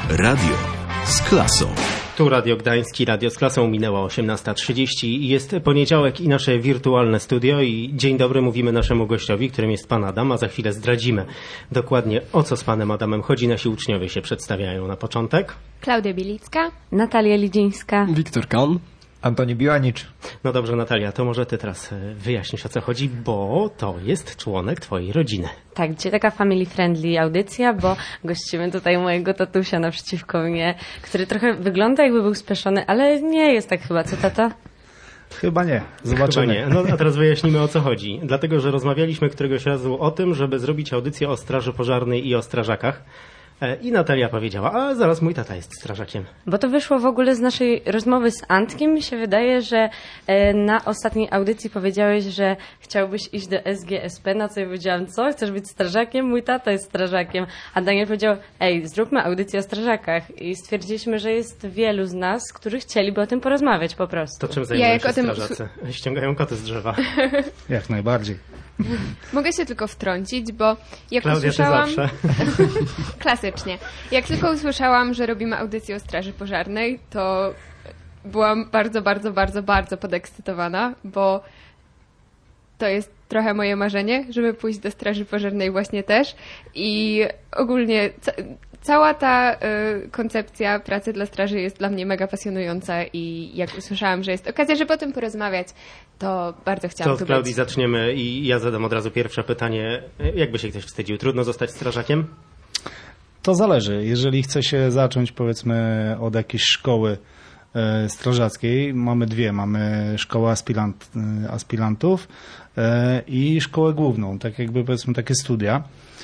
Radio z klasą. Tu Radio Gdański, Radio z klasą, minęła 18:30 i jest poniedziałek i nasze wirtualne studio i dzień dobry mówimy naszemu gościowi, którym jest pan Adam, a za chwilę zdradzimy dokładnie o co z panem Adamem chodzi. Nasi uczniowie się przedstawiają na początek. Klaudia Bielicka, Natalia Lidzińska, Wiktor Kan, Antoni Biłanicz. No dobrze, Natalia, to może ty teraz wyjaśnisz, o co chodzi, bo to jest członek twojej rodziny. Tak, dzisiaj taka family friendly audycja, bo gościmy tutaj mojego tatusia naprzeciwko mnie, który trochę wygląda jakby był spieszony, ale nie jest tak chyba, co tata? Chyba nie. Zobaczymy. Chyba nie. No a teraz wyjaśnimy, o co chodzi. Dlatego, że rozmawialiśmy któregoś razu o tym, żeby zrobić audycję o straży pożarnej i o strażakach. I Natalia powiedziała, a zaraz mój tata jest strażakiem. Bo to wyszło w ogóle z naszej rozmowy z Antkiem. Mi się wydaje, że na ostatniej audycji powiedziałeś, że chciałbyś iść do SGSP, na co ja powiedziałam, co? Chcesz być strażakiem? Mój tata jest strażakiem. A Daniel powiedział, zróbmy audycję o strażakach. I stwierdziliśmy, że jest wielu z nas, którzy chcieliby o tym porozmawiać po prostu. To czym zajmują się strażacy? Ściągają koty z drzewa. Jak najbardziej. Mogę się tylko wtrącić, bo jak Klaudia, usłyszałam... ty zawsze. Klasycznie. Jak tylko usłyszałam, że robimy audycję o straży pożarnej, to byłam bardzo podekscytowana, bo to jest trochę moje marzenie, żeby pójść do straży pożarnej właśnie też i ogólnie cała ta koncepcja pracy dla straży jest dla mnie mega pasjonująca i jak usłyszałam, że jest okazja, żeby o tym porozmawiać, to bardzo chciałam To tu od Klaudii być. zaczniemy i ja zadam od razu pierwsze pytanie. Jakby się ktoś wstydził? Trudno zostać strażakiem? To zależy. Jeżeli chce się zacząć, powiedzmy, od jakiejś szkoły strażackiej, mamy dwie. Mamy szkołę aspirantów i szkołę główną, tak jakby powiedzmy takie studia.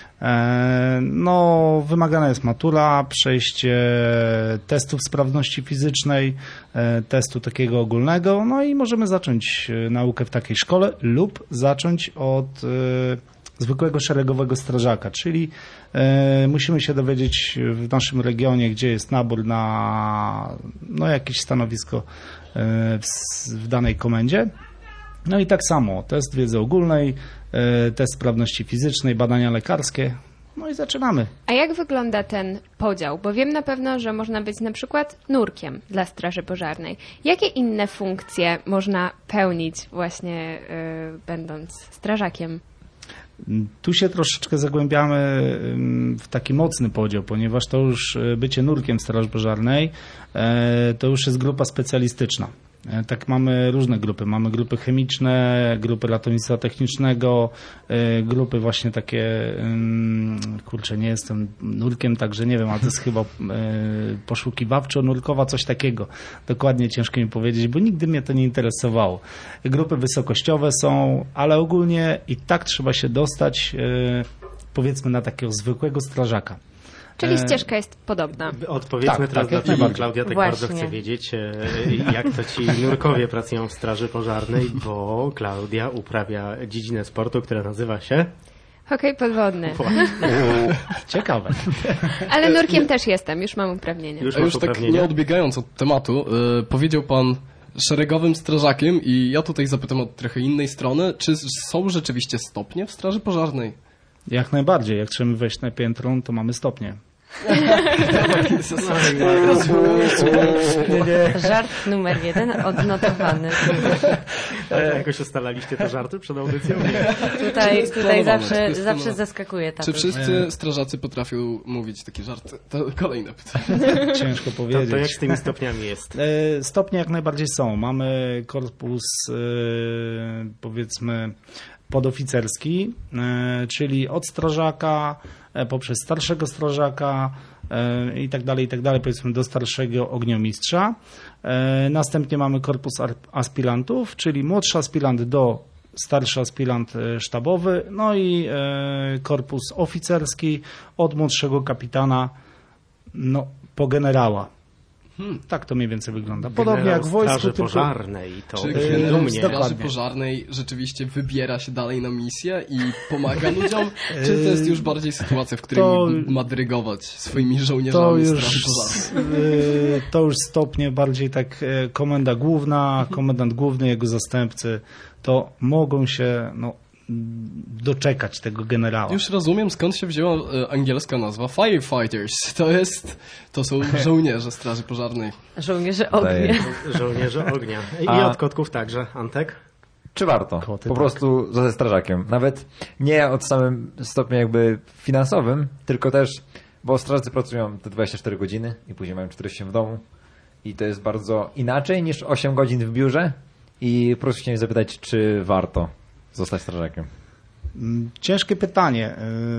No, wymagana jest matura, przejście testów sprawności fizycznej, testu takiego ogólnego, no i możemy zacząć naukę w takiej szkole lub zacząć od zwykłego szeregowego strażaka, czyli musimy się dowiedzieć w naszym regionie, gdzie jest nabór na jakieś stanowisko w danej komendzie. No i tak samo, test wiedzy ogólnej, test sprawności fizycznej, badania lekarskie, no i zaczynamy. A jak wygląda ten podział? Bo wiem na pewno, że można być na przykład nurkiem dla straży pożarnej. Jakie inne funkcje można pełnić właśnie będąc strażakiem? Tu się troszeczkę zagłębiamy w taki mocny podział, ponieważ to już bycie nurkiem straży pożarnej to już jest grupa specjalistyczna. Tak, mamy różne grupy. Mamy grupy chemiczne, grupy ratownictwa technicznego, grupy właśnie takie, nie jestem nurkiem, także nie wiem, ale to jest chyba poszukiwawczo-nurkowa, coś takiego. Dokładnie ciężko mi powiedzieć, bo nigdy mnie to nie interesowało. Grupy wysokościowe są, ale ogólnie i tak trzeba się dostać, powiedzmy, na takiego zwykłego strażaka. Czyli ścieżka jest podobna. Odpowiedzmy teraz jak dla najbardziej. Klaudia, tak Właśnie. bardzo chcę wiedzieć, jak to ci nurkowie pracują w straży pożarnej, bo Klaudia uprawia dziedzinę sportu, która nazywa się... Hokej podwodny. Ciekawe. Ale nurkiem też jestem, już mam uprawnienia. Już A masz już tak uprawnienia? nie odbiegając od tematu, powiedział pan szeregowym strażakiem i ja tutaj zapytam od trochę innej strony, czy są rzeczywiście stopnie w straży pożarnej? Jak najbardziej. Jak chcemy wejść na piętro, to mamy stopnie. Żart numer 1 odnotowany. Jakoś ustalaliście te żarty przed audycją? Tutaj planowane, zawsze zaskakuje Czy tatuś. wszyscy strażacy potrafią mówić takie żarty? To kolejne pytanie. Ciężko powiedzieć. To jak z tymi stopniami jest? Stopnie jak najbardziej są. Mamy korpus, powiedzmy, podoficerski, czyli od strażaka poprzez starszego strażaka i tak dalej, powiedzmy do starszego ogniomistrza. Następnie mamy korpus aspirantów, czyli młodszy aspirant do starszy aspirant sztabowy, no i korpus oficerski od młodszego kapitana po generała. Tak to mniej więcej wygląda. Podobnie jak w wojsku. Straży pożarnej. To Czy brzmi generał dumnie. straży Dokładnie. pożarnej rzeczywiście wybiera się dalej na misję i pomaga ludziom? Czy to jest już bardziej sytuacja, w której ma dyrygować swoimi żołnierzami straży pożarnej? To już stopnie bardziej tak komenda główna, komendant główny, jego zastępcy, to mogą się doczekać tego generała. Już rozumiem, skąd się wzięła angielska nazwa firefighters. To są żołnierze Straży Pożarnej. Żołnierze ognia. Żołnierze ognia. I od kotków także. Antek? Czy warto Koty, po tak. prostu zostać strażakiem? Nawet nie od samym stopniu jakby finansowym, tylko też, bo strażacy pracują te 24 godziny i później mają 40 w domu i to jest bardzo inaczej niż 8 godzin w biurze i po prostu chciałem zapytać, czy warto zostać strażakiem? Ciężkie pytanie.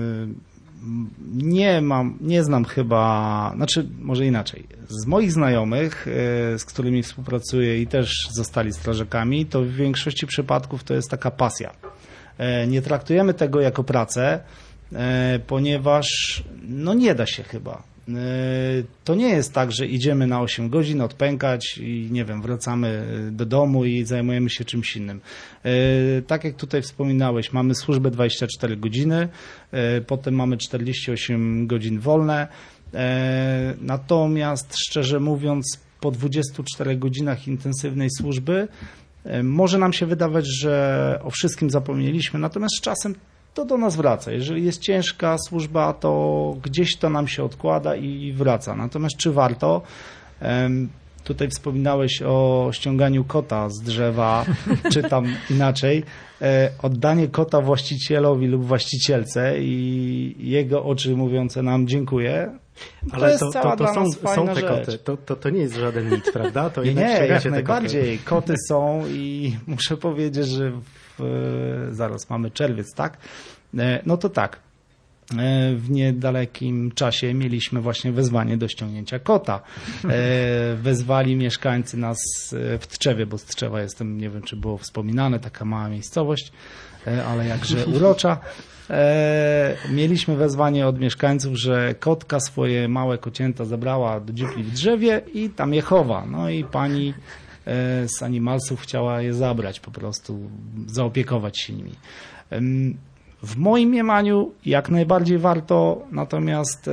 Nie znam chyba, znaczy może inaczej. Z moich znajomych, z którymi współpracuję i też zostali strażakami, to w większości przypadków to jest taka pasja. Nie traktujemy tego jako pracę, ponieważ nie da się chyba. To nie jest tak, że idziemy na 8 godzin odpękać i nie wiem, wracamy do domu i zajmujemy się czymś innym. Tak jak tutaj wspominałeś, mamy służbę 24 godziny, potem mamy 48 godzin wolne. Natomiast szczerze mówiąc, po 24 godzinach intensywnej służby może nam się wydawać, że o wszystkim zapomnieliśmy, natomiast z czasem to do nas wraca. Jeżeli jest ciężka służba, to gdzieś to nam się odkłada i wraca. Natomiast czy warto? Tutaj wspominałeś o ściąganiu kota z drzewa, czy tam inaczej. Oddanie kota właścicielowi lub właścicielce i jego oczy mówiące nam dziękuję. Ale to są te koty. To nie jest żaden mit, prawda? To Nie, jak najbardziej. Koty są i muszę powiedzieć, że zaraz mamy czerwiec, tak? No to tak. W niedalekim czasie mieliśmy właśnie wezwanie do ściągnięcia kota. Wezwali mieszkańcy nas w Tczewie, bo z Tczewa jestem, nie wiem czy było wspominane, taka mała miejscowość, ale jakże urocza. Mieliśmy wezwanie od mieszkańców, że kotka swoje małe kocięta zabrała do dziupli w drzewie i tam je chowa. No i pani z Animalsów chciała je zabrać, po prostu zaopiekować się nimi. W moim mniemaniu jak najbardziej warto, natomiast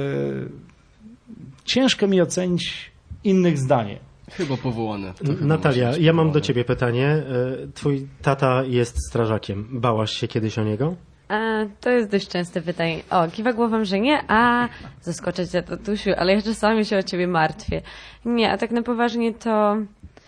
ciężko mi ocenić innych zdanie. Chyba powołane. Natalia, ja mam do ciebie pytanie. Twój tata jest strażakiem. Bałaś się kiedyś o niego? To jest dość częste pytanie. Kiwa głową, że nie, zaskoczę cię, tatusiu, ale ja czasami się o ciebie martwię. Nie, a tak na poważnie to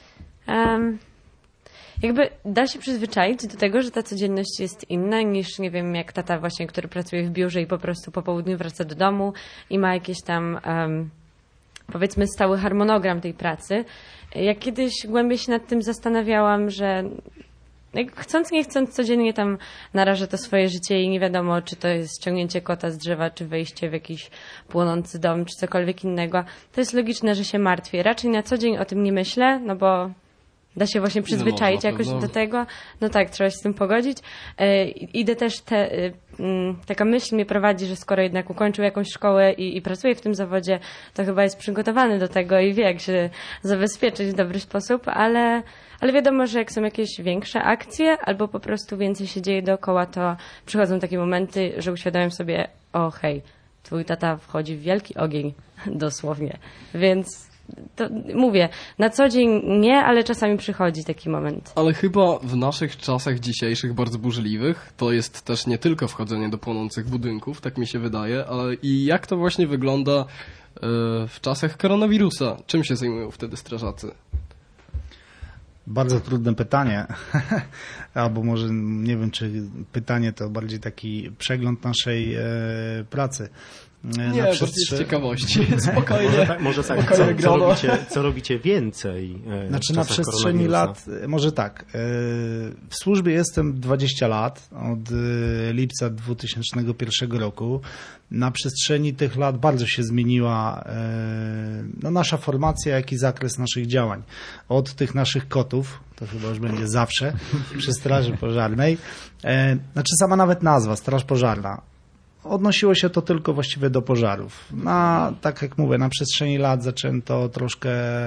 jakby da się przyzwyczaić do tego, że ta codzienność jest inna niż, nie wiem, jak tata właśnie, który pracuje w biurze i po prostu po południu wraca do domu i ma jakieś tam powiedzmy stały harmonogram tej pracy. Ja kiedyś głębiej się nad tym zastanawiałam, że chcąc nie chcąc codziennie tam narażę to swoje życie i nie wiadomo, czy to jest ściągnięcie kota z drzewa, czy wejście w jakiś płonący dom, czy cokolwiek innego. To jest logiczne, że się martwię. Raczej na co dzień o tym nie myślę, no bo da się właśnie przyzwyczaić jakoś do tego. No tak, trzeba się z tym pogodzić. Idę też, taka myśl mnie prowadzi, że skoro jednak ukończył jakąś szkołę i pracuje w tym zawodzie, to chyba jest przygotowany do tego i wie, jak się zabezpieczyć w dobry sposób, ale wiadomo, że jak są jakieś większe akcje albo po prostu więcej się dzieje dookoła, to przychodzą takie momenty, że uświadamiam sobie, hej, twój tata wchodzi w wielki ogień, dosłownie. Więc to mówię, na co dzień nie, ale czasami przychodzi taki moment. Ale chyba w naszych czasach dzisiejszych, bardzo burzliwych, to jest też nie tylko wchodzenie do płonących budynków, tak mi się wydaje, ale i jak to właśnie wygląda w czasach koronawirusa? Czym się zajmują wtedy strażacy? Bardzo trudne pytanie, albo może nie wiem, czy pytanie to bardziej taki przegląd naszej pracy. Nie, bardziej z ciekawości. Spokojnie. Może tak, co robicie więcej? Znaczy na przestrzeni lat, może tak, w służbie jestem 20 lat, od lipca 2001 roku. Na przestrzeni tych lat bardzo się zmieniła nasza formacja, jak i zakres naszych działań. Od tych naszych kotów, to chyba już będzie zawsze, przy Straży Pożarnej. Znaczy sama nawet nazwa, Straż Pożarna. Odnosiło się to tylko właściwie do pożarów. Tak jak mówię, na przestrzeni lat zaczęto troszkę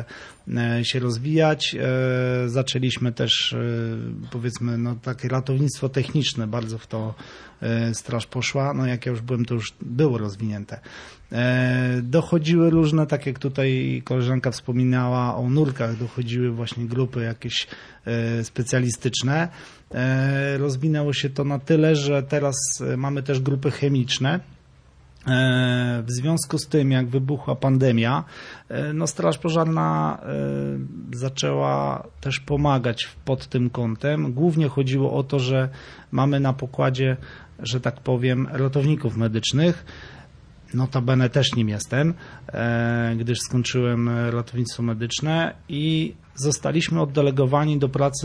się rozwijać. Zaczęliśmy też, powiedzmy, no, takie ratownictwo techniczne, bardzo w to straż poszła. No jak ja już byłem, to już było rozwinięte. Dochodziły różne, tak jak tutaj koleżanka wspominała o nurkach, dochodziły właśnie grupy jakieś specjalistyczne. Rozwinęło się to na tyle, że teraz mamy też grupy chemiczne. W związku z tym, jak wybuchła pandemia, no Straż Pożarna zaczęła też pomagać pod tym kątem. Głównie chodziło o to, że mamy na pokładzie, że tak powiem, ratowników medycznych. Notabene też nim jestem, gdyż skończyłem ratownictwo medyczne i zostaliśmy oddelegowani do pracy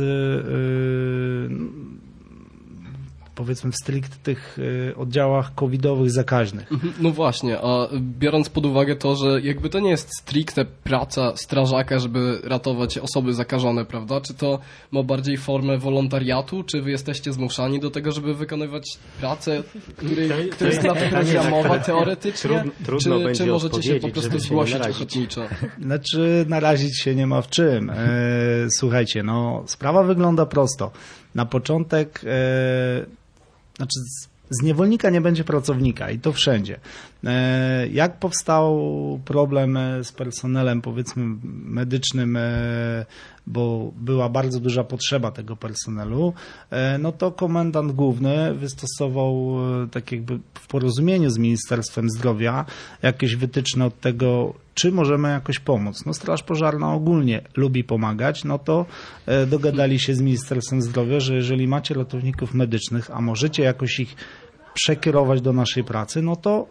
powiedzmy w stricte tych oddziałach covidowych zakaźnych. No właśnie, a biorąc pod uwagę to, że jakby to nie jest stricte praca strażaka, żeby ratować osoby zakażone, prawda? Czy to ma bardziej formę wolontariatu, czy wy jesteście zmuszani do tego, żeby wykonywać pracę, której jest na to programowa teoretycznie? Trudno czy możecie się po prostu zgłosić ochotniczo? Znaczy narazić się nie ma w czym. Słuchajcie, no sprawa wygląda prosto. Na początek znaczy z niewolnika nie będzie pracownika i to wszędzie. Jak powstał problem z personelem, powiedzmy, medycznym, bo była bardzo duża potrzeba tego personelu, no to komendant główny wystosował tak jakby w porozumieniu z Ministerstwem Zdrowia jakieś wytyczne od tego, czy możemy jakoś pomóc. No Straż Pożarna ogólnie lubi pomagać, no to dogadali się z Ministerstwem Zdrowia, że jeżeli macie ratowników medycznych, a możecie jakoś ich przekierować do naszej pracy, no to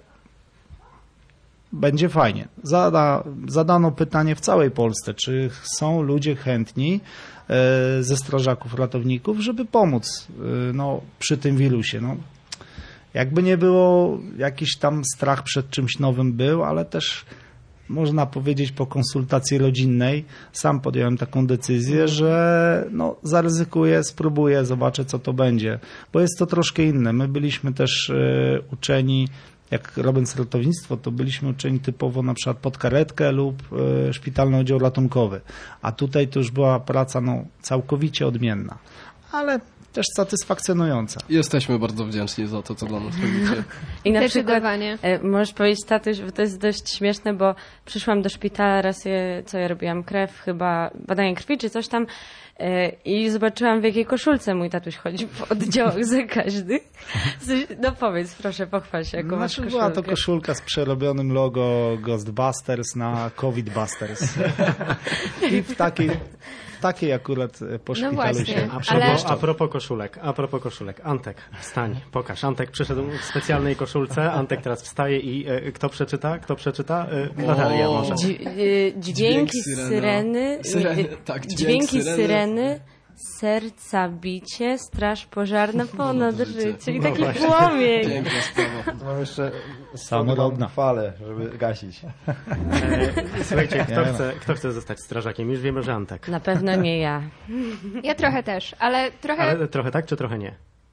będzie fajnie. Zadano pytanie w całej Polsce, czy są ludzie chętni ze strażaków ratowników, żeby pomóc no, przy tym wirusie. No, jakby nie było, jakiś tam strach przed czymś nowym był, ale też można powiedzieć po konsultacji rodzinnej sam podjąłem taką decyzję, że no, zaryzykuję, spróbuję, zobaczę co to będzie, bo jest to troszkę inne. My byliśmy też uczeni, jak robiąc ratownictwo, to byliśmy uczeni typowo na przykład pod karetkę lub szpitalny oddział ratunkowy, a tutaj to już była praca no, całkowicie odmienna, ale też satysfakcjonująca. Jesteśmy bardzo wdzięczni za to, co dla nas robicie. I na przykład możesz powiedzieć, tatuś, bo to jest dość śmieszne, bo przyszłam do szpitala raz, co ja robiłam, krew, chyba badanie krwi czy coś tam i zobaczyłam, w jakiej koszulce mój tatuś chodzi po oddziałach zakaźnych. No powiedz, proszę, pochwal się, jaką masz koszulkę. Była to koszulka z przerobionym logo Ghostbusters na COVID Busters. I w takiej akurat po szpitalu się... A propos koszulek. Antek, wstań, pokaż. Antek przyszedł w specjalnej koszulce. Antek teraz wstaje i kto przeczyta? Natalia może. Dźwięki syreny. Tak, dźwięki syreny. Serca bicie, straż pożarna ponad życie. I taki płomień. Piękna sprawa. Mam jeszcze samorodna falę, żeby gasić. Słuchajcie, kto chce zostać strażakiem? Już wiemy, że Antek. Na pewno nie ja. Ja trochę też, ale trochę... Ale trochę tak, czy trochę nie?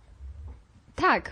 Tak.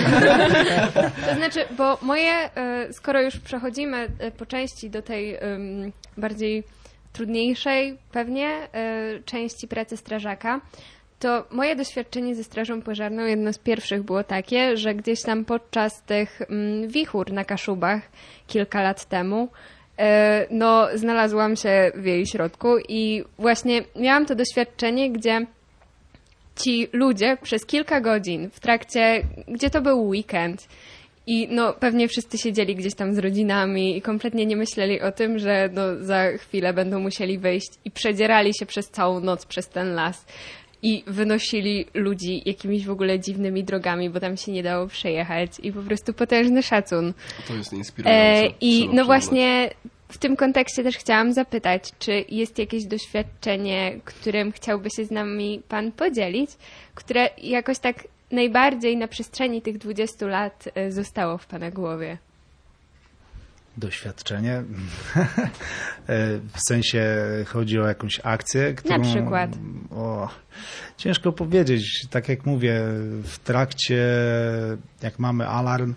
To znaczy, bo moje, skoro już przechodzimy po części do tej bardziej trudniejszej pewnie części pracy strażaka, to moje doświadczenie ze Strażą Pożarną, jedno z pierwszych było takie, że gdzieś tam podczas tych wichur na Kaszubach kilka lat temu no, znalazłam się w jej środku i właśnie miałam to doświadczenie, gdzie ci ludzie przez kilka godzin w trakcie, gdzie to był weekend i no pewnie wszyscy siedzieli gdzieś tam z rodzinami i kompletnie nie myśleli o tym, że no, za chwilę będą musieli wyjść i przedzierali się przez całą noc przez ten las i wynosili ludzi jakimiś w ogóle dziwnymi drogami, bo tam się nie dało przejechać i po prostu potężny szacun. To jest inspirujące. I no właśnie w tym kontekście też chciałam zapytać, czy jest jakieś doświadczenie, którym chciałby się z nami Pan podzielić, które jakoś tak najbardziej na przestrzeni tych 20 lat zostało w Pana głowie? Doświadczenie? W sensie chodzi o jakąś akcję, którą... Na przykład. Ciężko powiedzieć. Tak jak mówię, w trakcie, jak mamy alarm,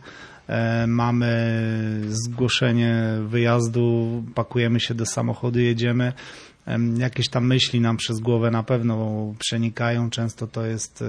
mamy zgłoszenie wyjazdu, pakujemy się do samochodu, jedziemy. jakieś tam myśli nam przez głowę na pewno przenikają. Często to jest,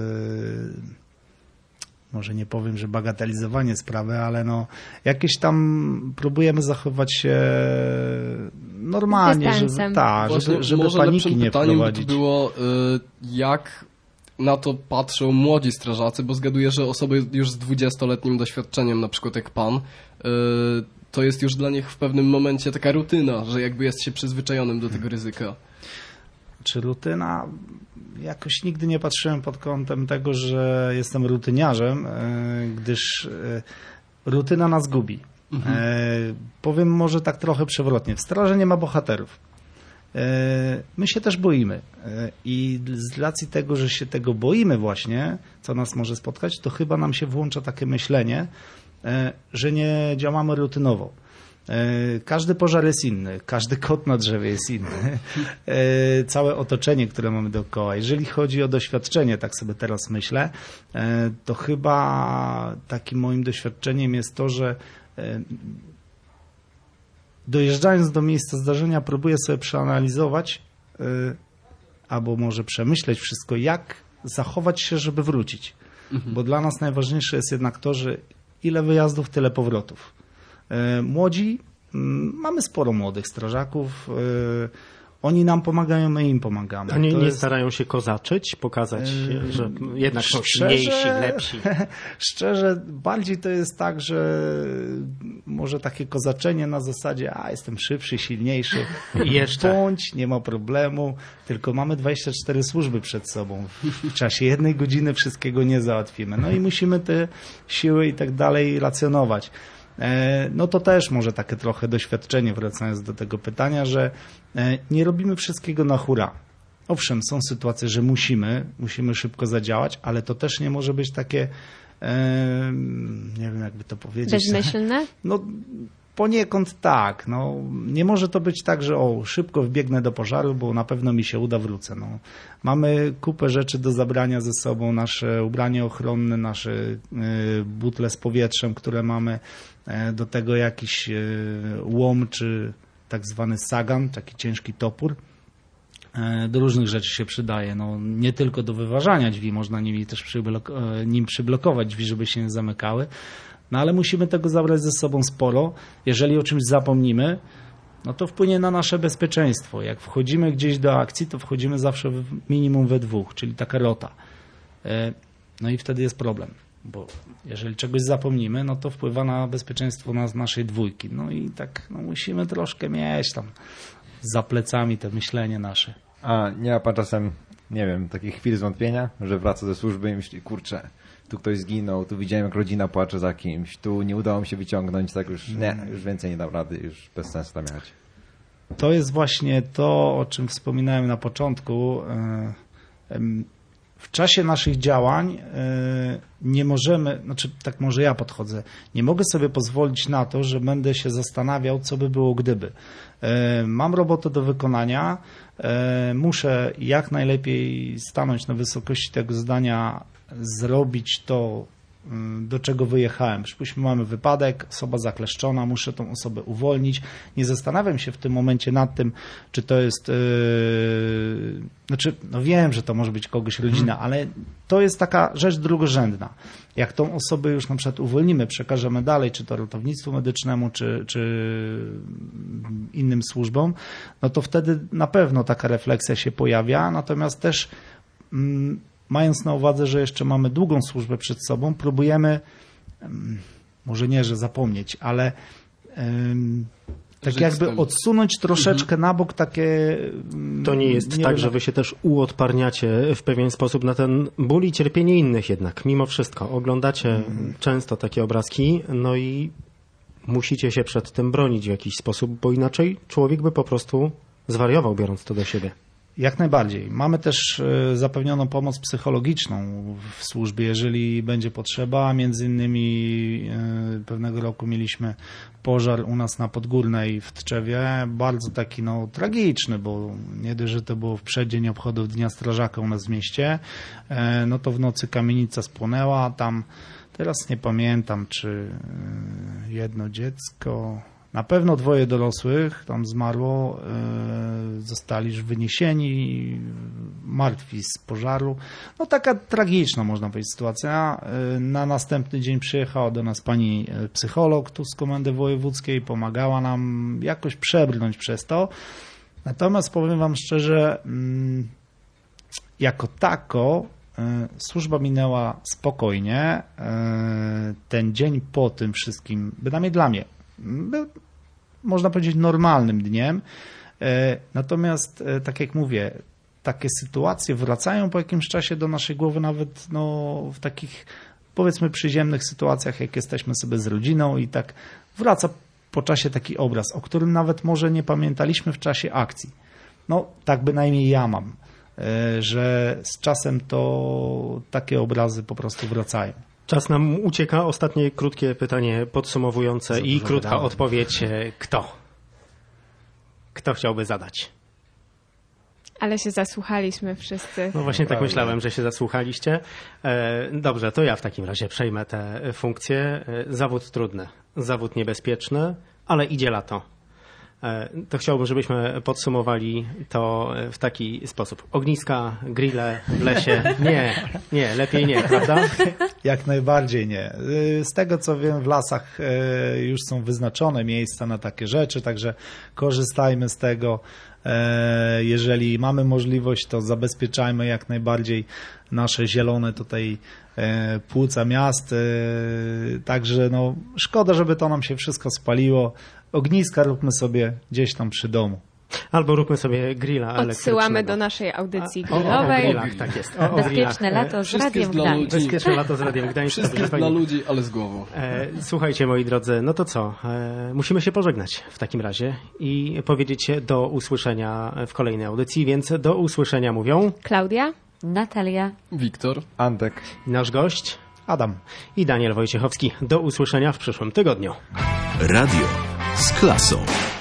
może nie powiem, że bagatelizowanie sprawy, ale no jakieś tam próbujemy zachować się normalnie, żeby może paniki nie wprowadzić. By było, jak na to patrzą młodzi strażacy, bo zgaduję, że osoby już z 20-letnim doświadczeniem, na przykład jak pan, to jest już dla nich w pewnym momencie taka rutyna, że jakby jest się przyzwyczajonym do tego ryzyka. Czy rutyna? Jakoś nigdy nie patrzyłem pod kątem tego, że jestem rutyniarzem, gdyż rutyna nas gubi. Powiem może tak trochę przewrotnie. W straży nie ma bohaterów. My się też boimy i z racji tego, że się tego boimy właśnie, co nas może spotkać, to chyba nam się włącza takie myślenie, że nie działamy rutynowo. Każdy pożar jest inny, każdy kot na drzewie jest inny, całe otoczenie, które mamy dookoła. Jeżeli chodzi o doświadczenie, tak sobie teraz myślę, to chyba takim moim doświadczeniem jest to, że dojeżdżając do miejsca zdarzenia, próbuję sobie przeanalizować albo może przemyśleć wszystko, jak zachować się, żeby wrócić. Bo dla nas najważniejsze jest jednak to, że ile wyjazdów, tyle powrotów. Młodzi, mamy sporo młodych strażaków, oni nam pomagają, my im pomagamy. A nie starają się kozaczyć, pokazać, że jednak są silniejsi, lepsi? Szczerze, bardziej to jest tak, że może takie kozaczenie na zasadzie, jestem szybszy, silniejszy, bądź, nie ma problemu, tylko mamy 24 służby przed sobą. W czasie 1 godziny wszystkiego nie załatwimy. No i musimy te siły i tak dalej racjonować. No to też może takie trochę doświadczenie, wracając do tego pytania, że nie robimy wszystkiego na hura. Owszem, są sytuacje, że musimy szybko zadziałać, ale to też nie może być takie, nie wiem jakby to powiedzieć. Bezmyślne? No poniekąd tak. No, nie może to być tak, że szybko wbiegnę do pożaru, bo na pewno mi się uda, wrócę. No, mamy kupę rzeczy do zabrania ze sobą, nasze ubranie ochronne, nasze butle z powietrzem, które mamy, do tego jakiś łom czy tak zwany sagan, taki ciężki topór. Do różnych rzeczy się przydaje. No, nie tylko do wyważania drzwi, można nimi też nim przyblokować drzwi, żeby się nie zamykały. No ale musimy tego zabrać ze sobą sporo. Jeżeli o czymś zapomnimy, no to wpłynie na nasze bezpieczeństwo. Jak wchodzimy gdzieś do akcji, to wchodzimy zawsze minimum we 2, czyli taka rota. No i wtedy jest problem, bo jeżeli czegoś zapomnimy, no to wpływa na bezpieczeństwo naszej 2. No i tak musimy troszkę mieć tam za plecami te myślenie nasze. A nie ma pan czasem, nie wiem, takich chwil zwątpienia, że wraca ze służby i myśli, kurczę, tu ktoś zginął, tu widziałem jak rodzina płacze za kimś, tu nie udało mi się wyciągnąć, tak już więcej nie dam rady, już bez sensu tam jechać. To jest właśnie to, o czym wspominałem na początku. W czasie naszych działań nie możemy, tak może ja podchodzę, nie mogę sobie pozwolić na to, że będę się zastanawiał, co by było gdyby. Mam robotę do wykonania, muszę jak najlepiej stanąć na wysokości tego zadania, zrobić to, do czego wyjechałem. Przypuśćmy, mamy wypadek, osoba zakleszczona, muszę tą osobę uwolnić. Nie zastanawiam się w tym momencie nad tym, czy to jest, wiem, że to może być kogoś rodzina, ale to jest taka rzecz drugorzędna. Jak tą osobę już na przykład uwolnimy, przekażemy dalej, czy to ratownictwu medycznemu, czy innym służbom, no to wtedy na pewno taka refleksja się pojawia, natomiast też mając na uwadze, że jeszcze mamy długą służbę przed sobą, próbujemy, może nie, że zapomnieć, ale tak jakby odsunąć troszeczkę na bok takie... To nie jest tak, że wy się też uodparniacie w pewien sposób na ten ból i cierpienie innych jednak, mimo wszystko. Oglądacie często takie obrazki, no i musicie się przed tym bronić w jakiś sposób, bo inaczej człowiek by po prostu zwariował, biorąc to do siebie. Jak najbardziej. Mamy też zapewnioną pomoc psychologiczną w służbie, jeżeli będzie potrzeba. Między innymi pewnego roku mieliśmy pożar u nas na Podgórnej w Tczewie. Bardzo taki tragiczny, bo nie dość, że to było w przeddzień obchodów Dnia Strażaka u nas w mieście, no to w nocy kamienica spłonęła. Tam teraz nie pamiętam, czy jedno dziecko, Na pewno 2 dorosłych tam zmarło, zostali już wyniesieni, martwi z pożaru. No taka tragiczna, można powiedzieć, sytuacja. Na następny dzień przyjechała do nas pani psycholog tu z Komendy Wojewódzkiej, pomagała nam jakoś przebrnąć przez to. Natomiast powiem wam szczerze, jako tako służba minęła spokojnie. Ten dzień po tym wszystkim, bynajmniej dla mnie, był, można powiedzieć, normalnym dniem. Natomiast, tak jak mówię, takie sytuacje wracają po jakimś czasie do naszej głowy, nawet w takich, powiedzmy, przyziemnych sytuacjach, jak jesteśmy sobie z rodziną i tak wraca po czasie taki obraz, o którym nawet może nie pamiętaliśmy w czasie akcji. No, tak bynajmniej ja mam, że z czasem to takie obrazy po prostu wracają. Czas nam ucieka. Ostatnie krótkie pytanie podsumowujące i krótka odpowiedź. Kto? Kto chciałby zadać? Ale się zasłuchaliśmy wszyscy. No właśnie tak myślałem, że się zasłuchaliście. Dobrze, to ja w takim razie przejmę tę funkcję. Zawód trudny, zawód niebezpieczny, ale idzie lato. To chciałbym, żebyśmy podsumowali to w taki sposób. Ogniska, grille w lesie. Nie, lepiej nie, prawda? Jak najbardziej nie. Z tego co wiem, w lasach już są wyznaczone miejsca na takie rzeczy, także korzystajmy z tego. Jeżeli mamy możliwość, to zabezpieczajmy jak najbardziej nasze zielone tutaj płuca miast. Także no, szkoda, żeby to nam się wszystko spaliło. Ogniska róbmy sobie gdzieś tam przy domu. Albo róbmy sobie grilla elektrycznego. Odsyłamy do naszej audycji O grillowej. grillach, tak jest. O Bezpieczne lato z Wszystkie Radiem dla Gdańsk. ludzi. Bezpieczne lato z Radiem Gdańsk. Wszystko jest dla ludzi, ale z głową. Słuchajcie, moi drodzy, no to co? Musimy się pożegnać w takim razie i powiedzieć do usłyszenia w kolejnej audycji, więc do usłyszenia mówią Klaudia? Natalia. Wiktor. Antek. nasz gość Adam. i Daniel Wojciechowski. Do usłyszenia w przyszłym tygodniu. Radio z klasą.